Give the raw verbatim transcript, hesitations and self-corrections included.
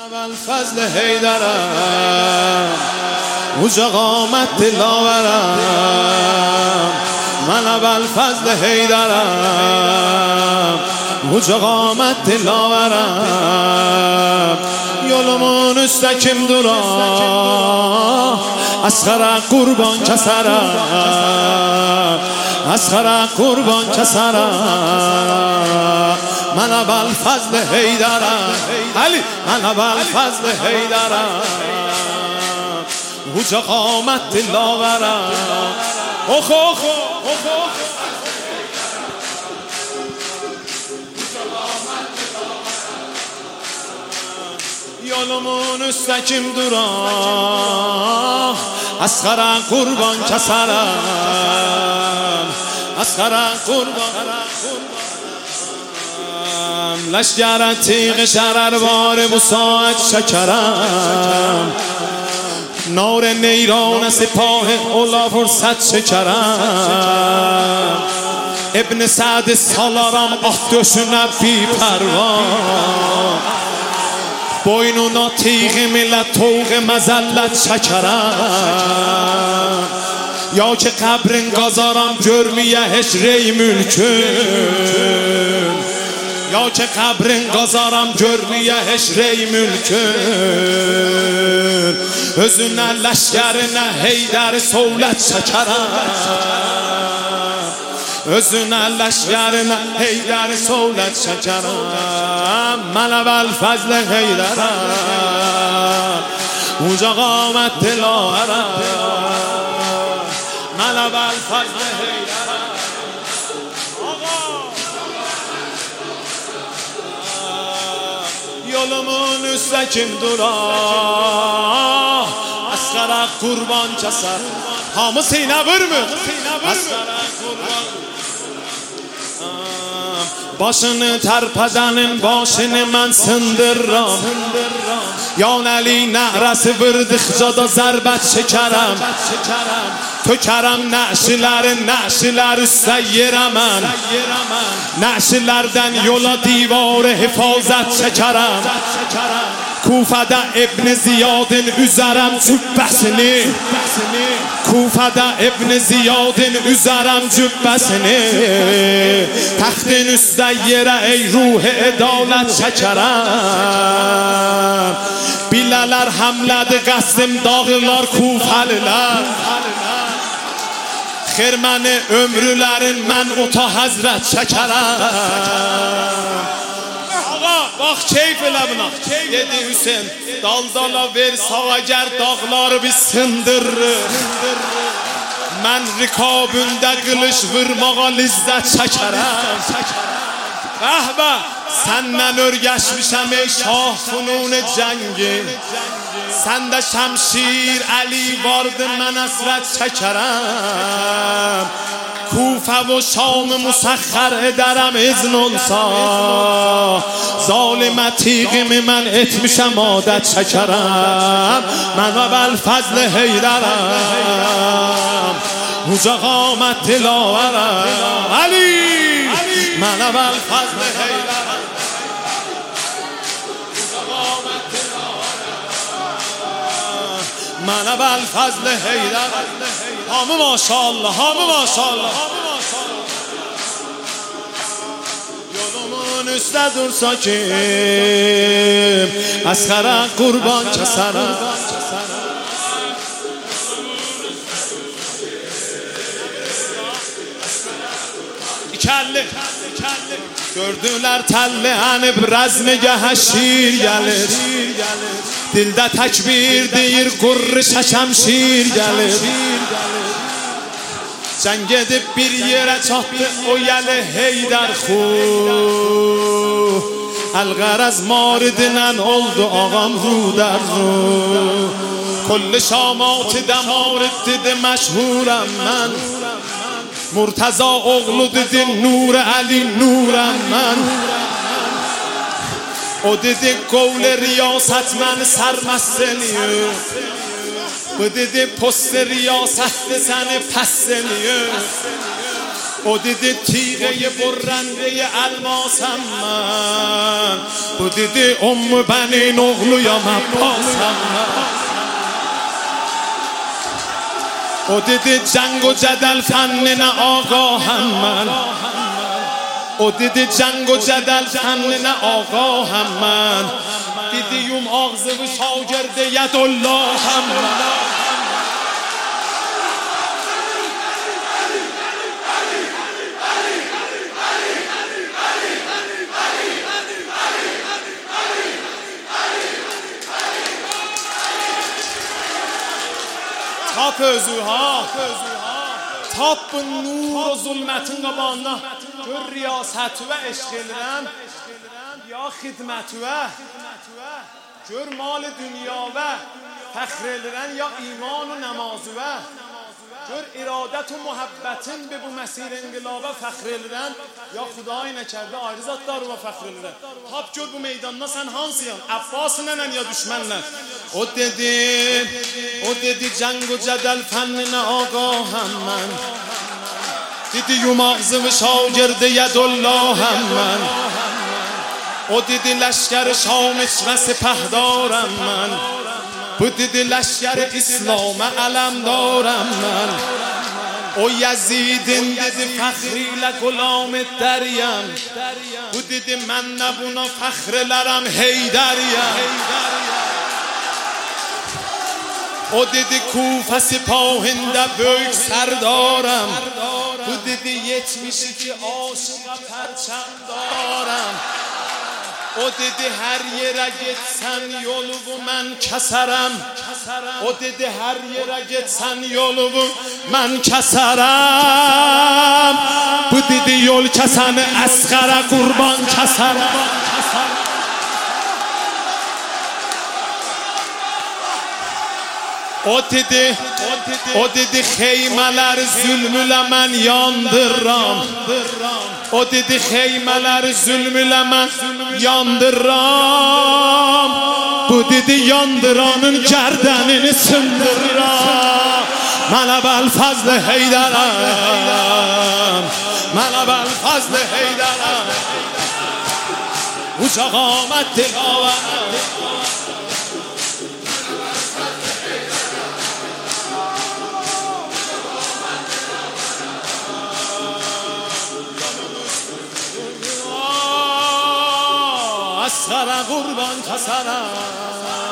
الفضل حیدرم اوج قامت دلاورم من اول فضل حیدرم اوج قامت دلاورم یولمون استکم دورا اسخر قربان کسرم اسخر قربان کسرم من اول فضل حیدرم علی من اول فضل حیدرم اوج قامت دلاورم اوخ اوخ اوخ یالمون استکیم دورا اسخر قربان کسرم اسخر قربان لشگر تیغ شرروار مساعد شکرم نار نیران سپاه اولا فرصت شکرم ابن سعد سالارم آهدشونه بی پروا boynuna tیغ ملت توق مزلت şekerim ya ki kabrin qazaram görməyə heç rey mülkün ya ki kabrin qazaram görməyə heç rey mülkün özünə ləşkərinə Heydəri sovlət şəkərəm özünə ləşkərinə Heydəri sovlət şəkərəm mən əvvəl fəzl Heydərəm اوج قامت دلاورم من اول فضل حیدرم یولمون استکیم دورا اسخر قربان کسر hamı seyne vurmu اسخر قربان başını tərpədənin başını mən sındırram Yan Əli nəhrəsi vırdıqca da zərbət çəkərəm Tökərəm nəşilərin nəşilər üstə yerəmən Nəşilərdən yola divarı hifazət çəkərəm Kufədə İbn Ziyadın üzərəm cübbəsini Kufədə İbn Ziyadın üzərəm cübbəsini Təxtin üstə yerə ey ruh edalət çəkərəm Bilələr həmlədi qəsdim dağlar kufəlilər Xirməni ömrülərin mən ota həzrət çəkərəm Bax keyf elə buna Dedi Hüseyin Daldala ver savager dağları bir sındırır Mən rikabündə qılış vurmağa lizzət çəkərəm Əhbə Səndən örgəşmişəm ey şah funun cəngi Səndə şəmşir Əli vardı mən əsrət çəkərəm کوفه و شام مسخر ادرم اذن olsa ظالم تیغم من اتمیشم عادت شکرم من اول فضل حیدرم اوج قامت دلاورم علی من اول فضل حیدرم من اول فضل حیدرم همه ماشاءالله همه ماشاءالله یولمون üstə dursa kim اسخر قربان کسرم İkəlli Gördülər təlli hənib rəzmigəhə şir gəlir Dildə təkbir deyir qurri şəkəmşir gəlir Cəng edib bir yerə çatdı o yəli Heydər xu Əl-qərəz maridinən oldu ağam rudər ru Kulli şamatı dəmarid dedi məşhurəm mən Murtaza oğlu dedi Nur Əli nurəm mən O dedi qovl riyasət məni sərməst eləyir Bu dedi post riyasətdə səni pəs eləyir او دیدی تیغه برنده الماسم من، او دیدی ام بنی نغلو یا مباسم من، او دیدی جنگ و جدل فن نه آقاهم من، او دیدی جنگ و جدل فن نه آقاهم من، دیدیم آغزه و شاگرد یدالله هم من. Tap özü ha, tap nur و ظلمتین قبانا gör riyasət və eşq edirəm ya xidmət və gör mal dünya və fəxr edirəm ya iman و namaz və gör iradət و محبتین به bu مسیر انقلابə fəxr edirəm ya Xuday nəkərdə ayrı zatlar və fəxr edirəm. Tap gör bu meydanda sən hansıyan? Abbas nənə ya düşmənlə? O dedi, o dedi جنگ و جدل فن نه آقاهم من، دیدیم آغزه و شاگرد یدالله هم من، او دیدی لشکر شامش و سپهدارم من، او دیدی لشکر اسلام علم دارم من، او یزیدین دیدی فخری لغلام دریم، او دیدی من نبونا فخرلرم هیدریم، o dedi Kufa sipahında büyük serdarım, bu dedi yetmiş iki aşığa perçem darım, o dedi her yere gitsen yolumu ben keserim, o dedi her yere gitsen yolumu ben keserim, bu dedi yol keseni Asgara kurban keserim. O dedi, o dedi xeymələr zülmülə mən yandırram, o dedi xeymələr zülmülə mən yandırram, bu dedi yandıranın gərdənini sındırram. Mən əbəl-fəzl Heydərəm, mən əbəl-fəzl Heydərəm, uca qamət dilavərəm. Asgara kurban keserim.